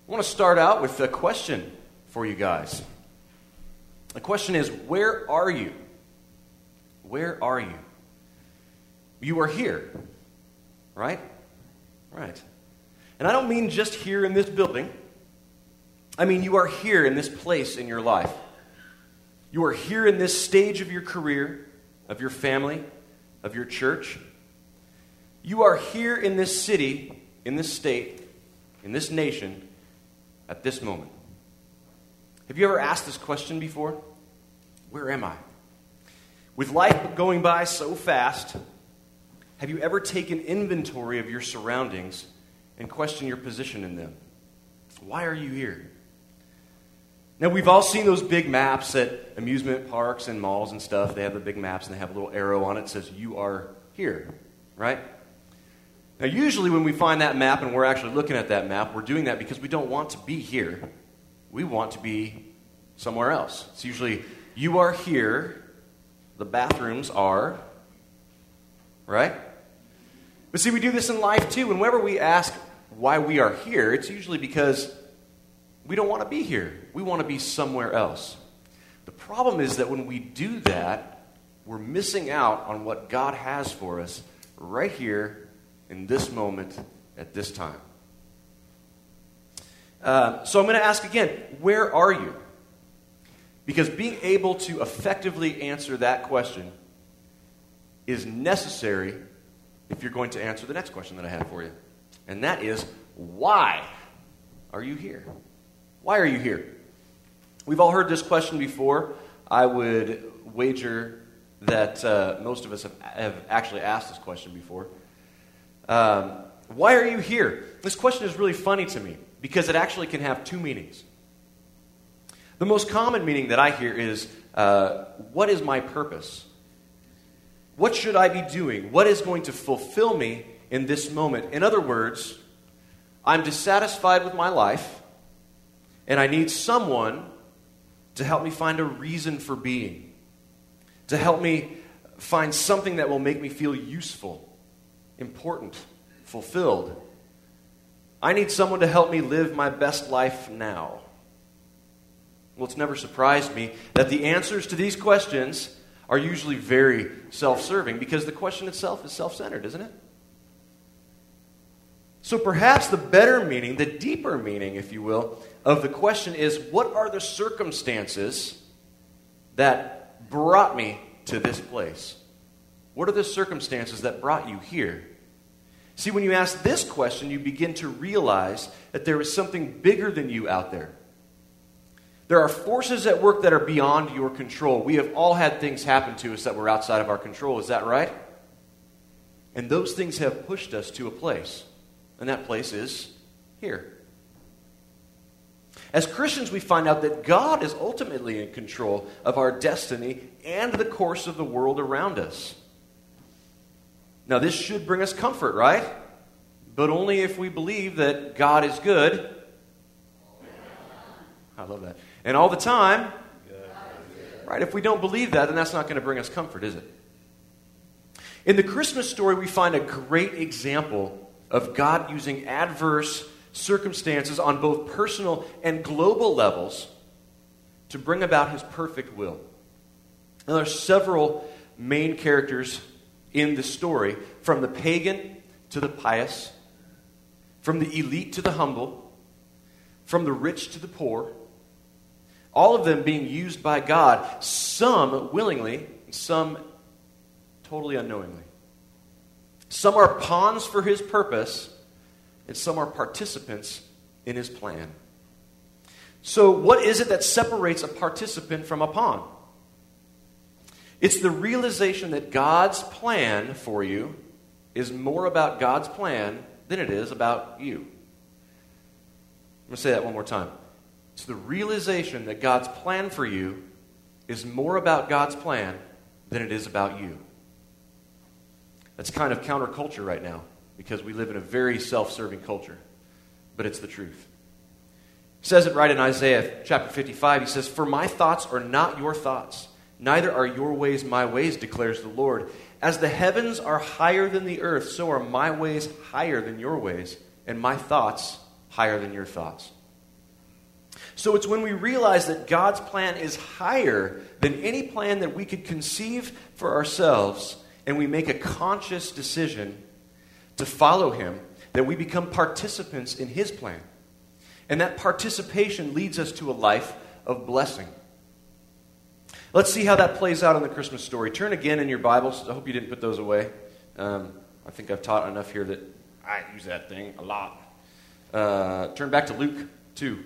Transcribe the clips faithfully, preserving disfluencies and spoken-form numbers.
I want to start out with a question for you guys. The question is, where are you? Where are you? You are here, right? Right. And I don't mean just here in this building. I mean you are here in this place in your life. You are here in this stage of your career, of your family, of your church. You are here in this city, in this state, in this nation, at this moment. Have you ever asked this question before? Where am I? With life going by so fast, have you ever taken inventory of your surroundings and questioned your position in them? Why are you here? Now, we've all seen those big maps at amusement parks and malls and stuff. They have the big maps and they have a little arrow on it that says, you are here, right? Now, usually when we find that map and we're actually looking at that map, we're doing that because we don't want to be here. We want to be somewhere else. It's usually, you are here, the bathrooms are, right? But see, we do this in life too. Whenever we ask why we are here, it's usually because we don't want to be here. We want to be somewhere else. The problem is that when we do that, we're missing out on what God has for us right here in this moment at this time. Uh, so I'm going to ask again, where are you? Because being able to effectively answer that question is necessary if you're going to answer the next question that I have for you. And that is, why are you here? Why are you here? We've all heard this question before. I would wager that uh, most of us have, have actually asked this question before. Um, why are you here? This question is really funny to me because it actually can have two meanings. The most common meaning that I hear is, uh, what is my purpose? What should I be doing? What is going to fulfill me in this moment? In other words, I'm dissatisfied with my life, and I need someone to help me find a reason for being, to help me find something that will make me feel useful, important, fulfilled. I need someone to help me live my best life now. Well, it's never surprised me that the answers to these questions are usually very self-serving because the question itself is self-centered, isn't it? So perhaps the better meaning, the deeper meaning, if you will, of the question is, what are the circumstances that brought me to this place? What are the circumstances that brought you here? See, when you ask this question, you begin to realize that there is something bigger than you out there. There are forces at work that are beyond your control. We have all had things happen to us that were outside of our control. Is that right? And those things have pushed us to a place. And that place is here. As Christians, we find out that God is ultimately in control of our destiny and the course of the world around us. Now, this should bring us comfort, right? But only if we believe that God is good. I love that. And all the time. Right? If we don't believe that, then that's not going to bring us comfort, is it? In the Christmas story, we find a great example of God using adverse circumstances on both personal and global levels to bring about his perfect will. Now, there are several main characters in the story, from the pagan to the pious, from the elite to the humble, from the rich to the poor, all of them being used by God, some willingly, some totally unknowingly. Some are pawns for his purpose, and some are participants in his plan. So what is it that separates a participant from a pawn? It's the realization that God's plan for you is more about God's plan than it is about you. I'm going to say that one more time. It's the realization that God's plan for you is more about God's plan than it is about you. That's kind of counterculture right now because we live in a very self-serving culture, but it's the truth. He says it right in Isaiah chapter fifty-five. He says, "For my thoughts are not your thoughts, neither are your ways my ways, declares the Lord. As the heavens are higher than the earth, so are my ways higher than your ways, and my thoughts higher than your thoughts." So it's when we realize that God's plan is higher than any plan that we could conceive for ourselves, and we make a conscious decision to follow him, that we become participants in his plan. And that participation leads us to a life of blessing. Let's see how that plays out in the Christmas story. Turn again in your Bibles. I hope you didn't put those away. Um, I think I've taught enough here that I use that thing a lot. Uh, turn back to Luke two.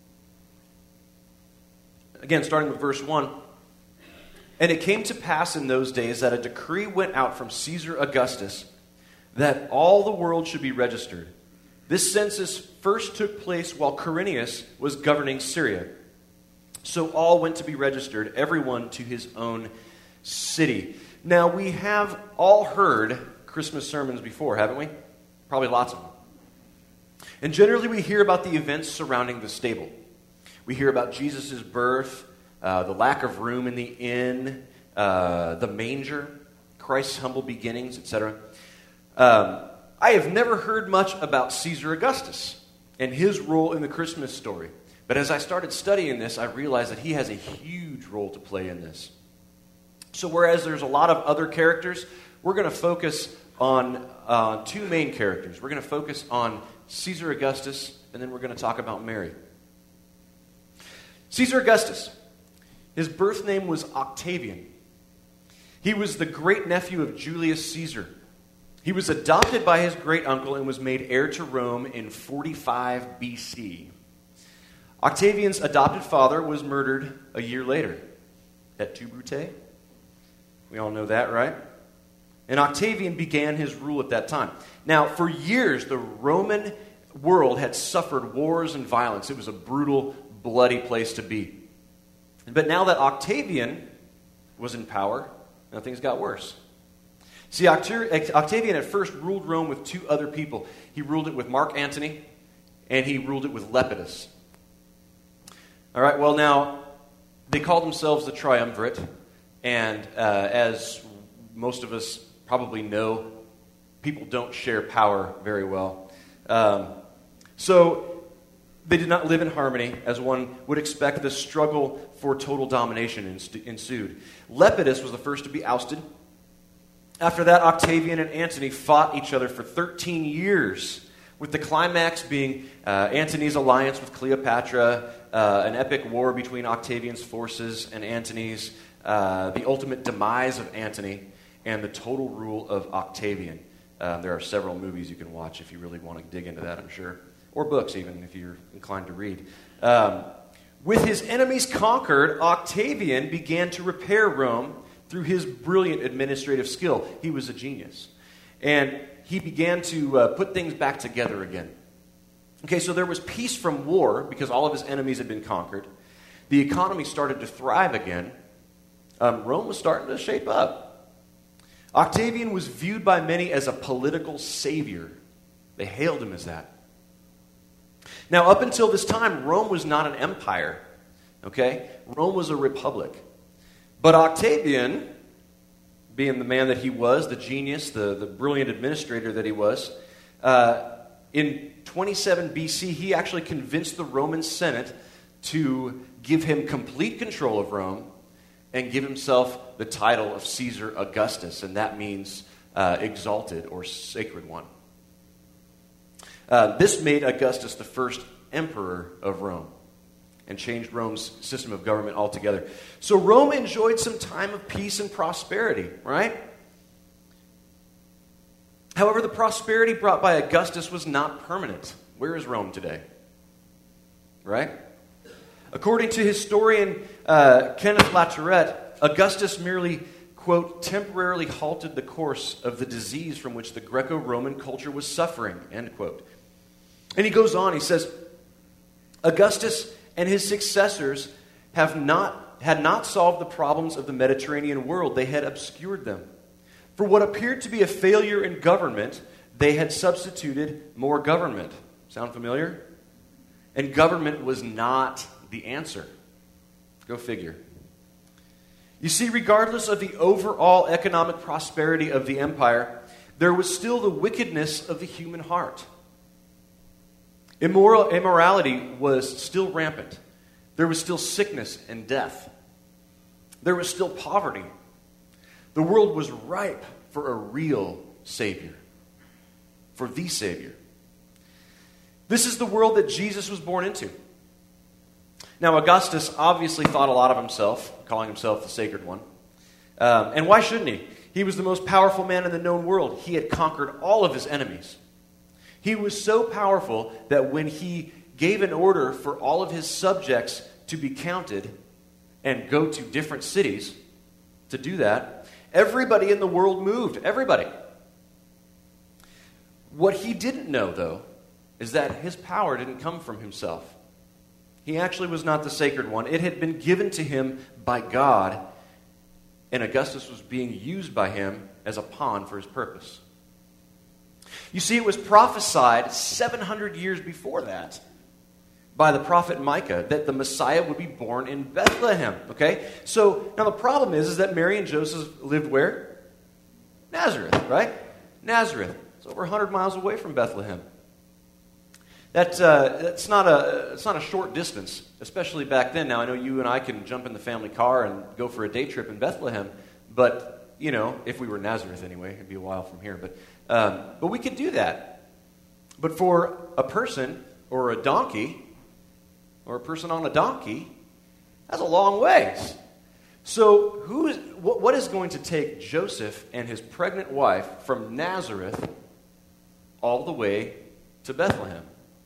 Again, starting with verse one. And it came to pass in those days that a decree went out from Caesar Augustus that all the world should be registered. This census first took place while Quirinius was governing Syria. So all went to be registered, everyone to his own city. Now, we have all heard Christmas sermons before, haven't we? Probably lots of them. And generally we hear about the events surrounding the stable. We hear about Jesus' birth, uh, the lack of room in the inn, uh, the manger, Christ's humble beginnings, et cetera. Um, I have never heard much about Caesar Augustus and his role in the Christmas story. But as I started studying this, I realized that he has a huge role to play in this. So whereas there's a lot of other characters, we're going to focus on uh, two main characters. We're going to focus on Caesar Augustus, and then we're going to talk about Mary. Caesar Augustus, his birth name was Octavian. He was the great-nephew of Julius Caesar. He was adopted by his great-uncle and was made heir to Rome in forty-five B C. Octavian's adopted father was murdered a year later. Et tu, Brute? We all know that, right? And Octavian began his rule at that time. Now, for years, the Roman world had suffered wars and violence. It was a brutal, bloody place to be. But now that Octavian was in power, now things got worse. See, Octavian at first ruled Rome with two other people. He ruled it with Mark Antony, and he ruled it with Lepidus. All right, well now, they called themselves the Triumvirate, and uh, as most of us probably know, people don't share power very well. Um, so they did not live in harmony, as one would expect. The struggle for total domination ensued. Lepidus was the first to be ousted. After that, Octavian and Antony fought each other for thirteen years, with the climax being uh, Antony's alliance with Cleopatra, uh, an epic war between Octavian's forces and Antony's, uh, the ultimate demise of Antony, and the total rule of Octavian. Uh, there are several movies you can watch if you really want to dig into that, I'm sure. Or books, even, if you're inclined to read. Um, with his enemies conquered, Octavian began to repair Rome through his brilliant administrative skill. He was a genius. And he began to uh, put things back together again. Okay, so there was peace from war because all of his enemies had been conquered. The economy started to thrive again. Um, Rome was starting to shape up. Octavian was viewed by many as a political savior. They hailed him as that. Now, up until this time, Rome was not an empire. Okay? Rome was a republic. But Octavian, being the man that he was, the genius, the, the brilliant administrator that he was, uh, in twenty-seven B C, he actually convinced the Roman Senate to give him complete control of Rome and give himself the title of Caesar Augustus, and that means uh, exalted or sacred one. Uh, this made Augustus the first emperor of Rome and changed Rome's system of government altogether. So Rome enjoyed some time of peace and prosperity, right? However, the prosperity brought by Augustus was not permanent. Where is Rome today? Right? According to historian uh, Kenneth Latourette, Augustus merely, quote, temporarily halted the course of the disease from which the Greco-Roman culture was suffering, end quote. And he goes on, he says, Augustus and his successors have not had not solved the problems of the Mediterranean world. They had obscured them. For what appeared to be a failure in government, they had substituted more government. Sound familiar? And government was not the answer. Go figure. You see, regardless of the overall economic prosperity of the empire, there was still the wickedness of the human heart. Immoral, immorality was still rampant. There was still sickness and death. There was still poverty. The world was ripe for a real Savior, for the Savior. This is the world that Jesus was born into. Now, Augustus obviously thought a lot of himself, calling himself the Sacred One. Um, and why shouldn't he? He was the most powerful man in the known world. He had conquered all of his enemies. He was so powerful that when he gave an order for all of his subjects to be counted and go to different cities to do that, everybody in the world moved. Everybody. What he didn't know, though, is that his power didn't come from himself. He actually was not the Sacred One. It had been given to him by God, and Augustus was being used by him as a pawn for his purpose. You see, it was prophesied seven hundred years before that by the prophet Micah that the Messiah would be born in Bethlehem. Okay? So, now the problem is, is that Mary and Joseph lived where? Nazareth, right? Nazareth. It's over one hundred miles away from Bethlehem. That, uh, that's not a, it's not a short distance, especially back then. Now, I know you and I can jump in the family car and go for a day trip in Bethlehem, but, you know, if we were Nazareth anyway, it'd be a while from here. But, um, but we could do that. But for a person or a donkey, or a person on a donkey, that's a long ways. So who is, what, what is going to take Joseph and his pregnant wife from Nazareth all the way to Bethlehem?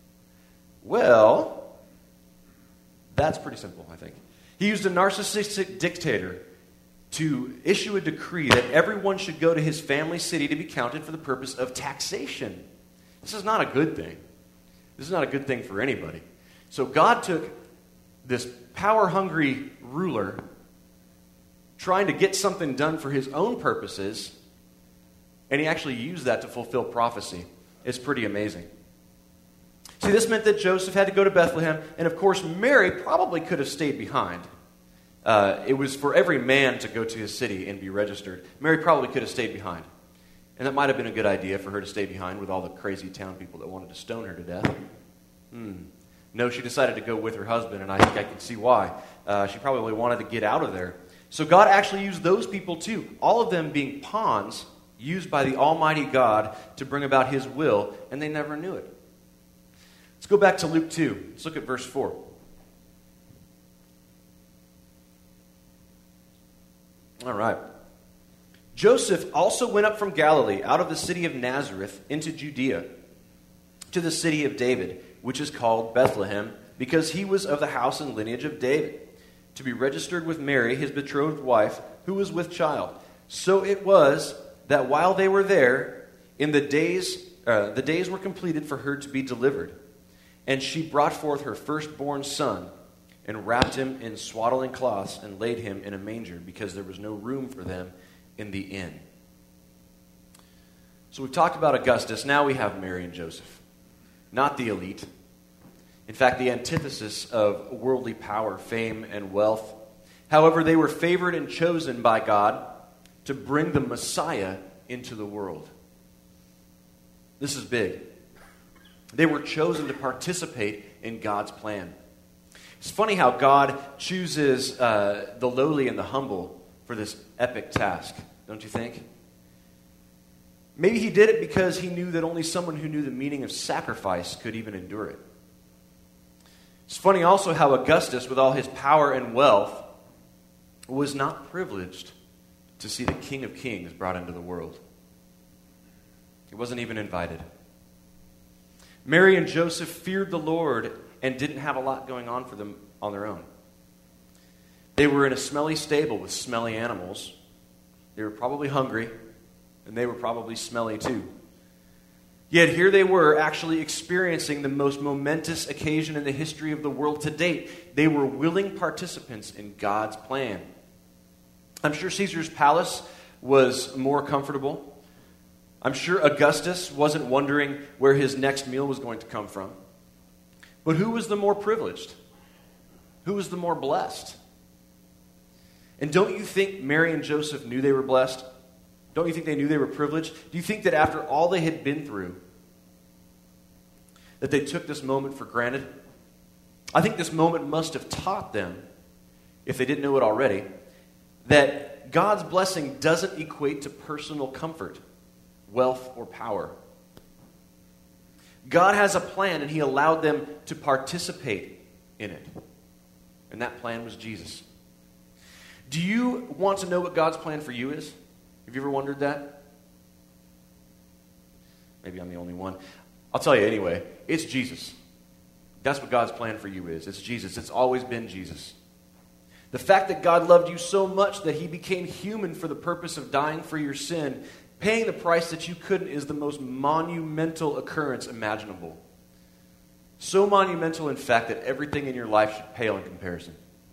Well, that's pretty simple, I think. He used a narcissistic dictator to issue a decree that everyone should go to his family city to be counted for the purpose of taxation. This is not a good thing. This is not a good thing for anybody. So God took this power-hungry ruler trying to get something done for his own purposes, and he actually used that to fulfill prophecy. It's pretty amazing. See, this meant that Joseph had to go to Bethlehem, and of course, Mary probably could have stayed behind. Uh, it was for every man to go to his city and be registered. Mary probably could have stayed behind. And that might have been a good idea for her to stay behind with all the crazy town people that wanted to stone her to death. Hmm. No, she decided to go with her husband, and I think I can see why. Uh, she probably wanted to get out of there. So God actually used those people too, all of them being pawns used by the Almighty God to bring about His will, and they never knew it. Let's go back to Luke two. Let's look at verse four. All right. Joseph also went up from Galilee, out of the city of Nazareth, into Judea, to the city of David, which is called Bethlehem, because he was of the house and lineage of David, to be registered with Mary, his betrothed wife, who was with child. So it was that while they were there, in the days, uh, the days were completed for her to be delivered. And she brought forth her firstborn son, and wrapped him in swaddling cloths, and laid him in a manger, because there was no room for them in the inn. So we've talked about Augustus. Now we have Mary and Joseph. Not the elite. In fact, the antithesis of worldly power, fame, and wealth. However, they were favored and chosen by God to bring the Messiah into the world. This is big. They were chosen to participate in God's plan. It's funny how God chooses uh, the lowly and the humble for this epic task, don't you think? Maybe He did it because He knew that only someone who knew the meaning of sacrifice could even endure it. It's funny also how Augustus, with all his power and wealth, was not privileged to see the King of Kings brought into the world. He wasn't even invited. Mary and Joseph feared the Lord and didn't have a lot going on for them on their own. They were in a smelly stable with smelly animals. They were probably hungry, and they were probably smelly too. Yet here they were actually experiencing the most momentous occasion in the history of the world to date. They were willing participants in God's plan. I'm sure Caesar's palace was more comfortable. I'm sure Augustus wasn't wondering where his next meal was going to come from. But who was the more privileged? Who was the more blessed? And don't you think Mary and Joseph knew they were blessed? Don't you think they knew they were privileged? Do you think that after all they had been through, that they took this moment for granted. I think this moment must have taught them, if they didn't know it already, that God's blessing doesn't equate to personal comfort, wealth, or power. God has a plan, and he allowed them to participate in it. And that plan was Jesus. Do you want to know what God's plan for you is? Have you ever wondered that? Maybe I'm the only one. I'll tell you anyway. It's Jesus. That's what God's plan for you is. It's Jesus. It's always been Jesus. The fact that God loved you so much that he became human for the purpose of dying for your sin, paying the price that you couldn't, is the most monumental occurrence imaginable. So monumental, in fact, that everything in your life should pale in comparison.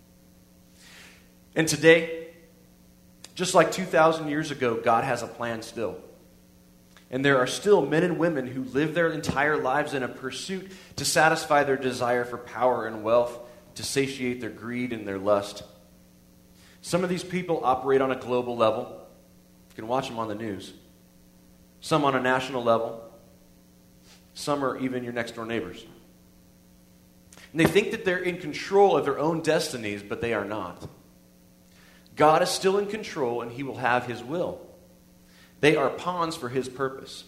And today, just like two thousand years ago, God has a plan still. And there are still men and women who live their entire lives in a pursuit to satisfy their desire for power and wealth, to satiate their greed and their lust. Some of these people operate on a global level. You can watch them on the news. Some on a national level. Some are even your next door neighbors. And they think that they're in control of their own destinies, but they are not. God is still in control, and he will have his will. They are pawns for his purpose.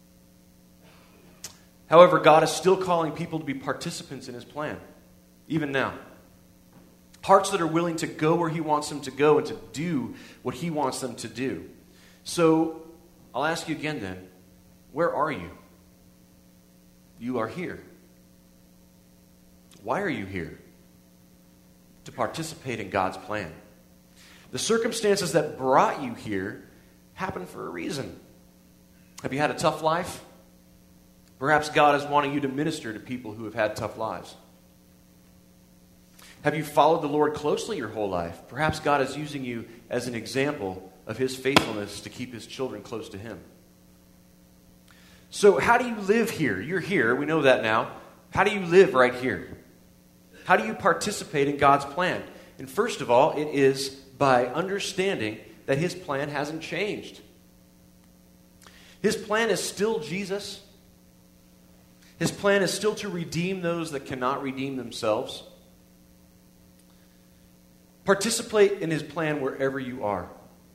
However, God is still calling people to be participants in his plan, even now. Hearts that are willing to go where he wants them to go and to do what he wants them to do. So, I'll ask you again then, where are you? You are here. Why are you here? To participate in God's plan. The circumstances that brought you here happened for a reason. Have you had a tough life? Perhaps God is wanting you to minister to people who have had tough lives. Have you followed the Lord closely your whole life? Perhaps God is using you as an example of his faithfulness to keep his children close to him. So how do you live here? You're here, we know that now. How do you live right here? How do you participate in God's plan? And first of all, it is by understanding that his plan hasn't changed. His plan is still Jesus. His plan is still to redeem those that cannot redeem themselves. Participate in his plan wherever you are.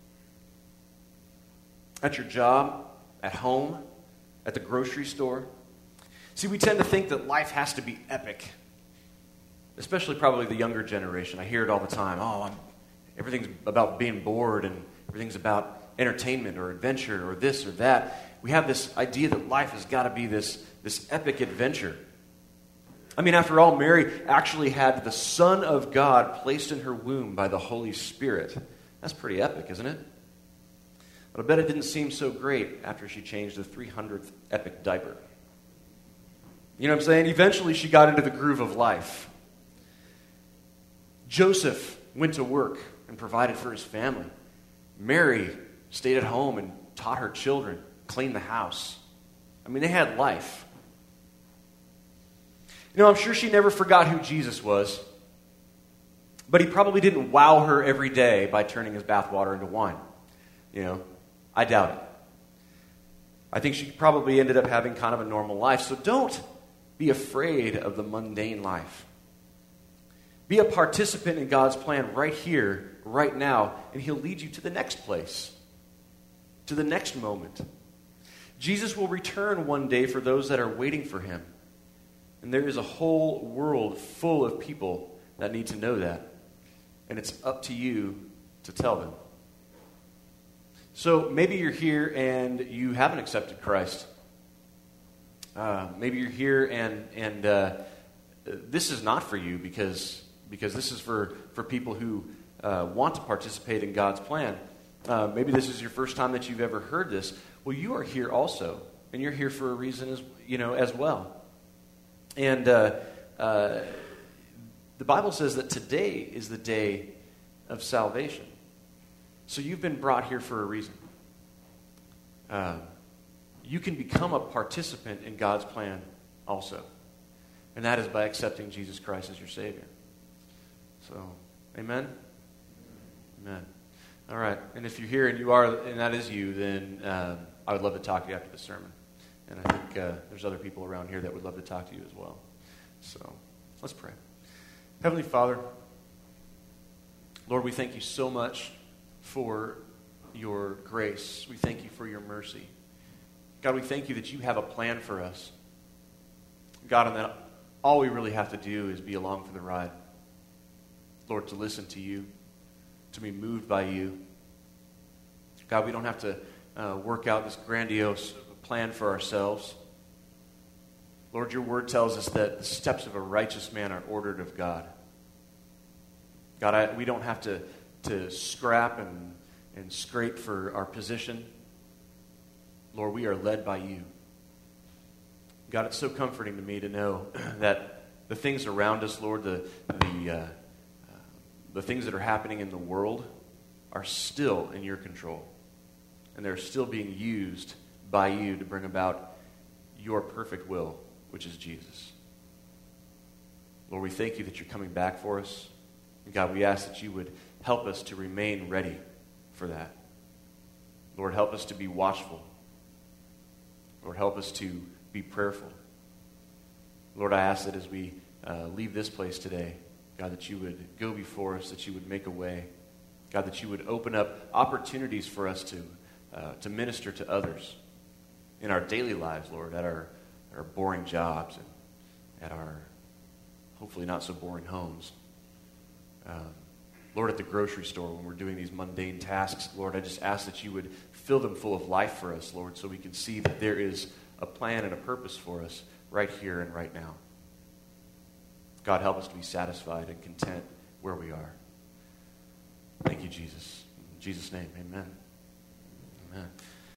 At your job, at home, at the grocery store. See, we tend to think that life has to be epic. Especially probably the younger generation. I hear it all the time. Oh, I'm, everything's about being bored and everything's about entertainment or adventure or this or that. We have this idea that life has got to be this, this epic adventure. I mean, after all, Mary actually had the Son of God placed in her womb by the Holy Spirit. That's pretty epic, isn't it? But I bet it didn't seem so great after she changed the three hundredth epic diaper. You know what I'm saying? Eventually she got into the groove of life. Joseph went to work and provided for his family. Mary stayed at home and taught her children, cleaned the house. I mean, they had life. You know, I'm sure she never forgot who Jesus was, but he probably didn't wow her every day by turning his bathwater into wine. You know, I doubt it. I think she probably ended up having kind of a normal life. So don't be afraid of the mundane life. Be a participant in God's plan right here, right now, and he'll lead you to the next place, to the next moment. Jesus will return one day for those that are waiting for him. And there is a whole world full of people that need to know that. And it's up to you to tell them. So maybe you're here and you haven't accepted Christ. Uh, maybe you're here and and uh, this is not for you because because this is for, for people who uh, want to participate in God's plan. Uh, maybe this is your first time that you've ever heard this. Well, you are here also, and you're here for a reason as you know as well. And uh, uh, the Bible says that today is the day of salvation. So you've been brought here for a reason. Uh, you can become a participant in God's plan also. And that is by accepting Jesus Christ as your Savior. So, amen? Amen. All right. And if you're here and you are, and that is you, then uh, I would love to talk to you after the sermon. And I think uh, there's other people around here that would love to talk to you as well. So let's pray. Heavenly Father, Lord, we thank you so much for your grace. We thank you for your mercy. God, we thank you that you have a plan for us. God, and that all we really have to do is be along for the ride. Lord, to listen to you, to be moved by you. God, we don't have to uh, work out this grandiose plan for ourselves. Lord, your word tells us that the steps of a righteous man are ordered of God. God, I, we don't have to, to scrap and, and scrape for our position. Lord, we are led by you. God, it's so comforting to me to know that the things around us, Lord, the, the, uh, uh, the things that are happening in the world are still in your control. And they're still being used by you to bring about your perfect will, which is Jesus. Lord, we thank you that you're coming back for us. And God, we ask that you would help us to remain ready for that. Lord, help us to be watchful. Lord, help us to be prayerful. Lord, I ask that as we uh, leave this place today, God, that you would go before us, that you would make a way. God, that you would open up opportunities for us to, uh, to minister to others in our daily lives, Lord, at our, our boring jobs and at our hopefully not so boring homes. Um, Lord, at the grocery store when we're doing these mundane tasks, Lord, I just ask that you would fill them full of life for us, Lord, so we can see that there is a plan and a purpose for us right here and right now. God, help us to be satisfied and content where we are. Thank you, Jesus. In Jesus' name, amen. Amen.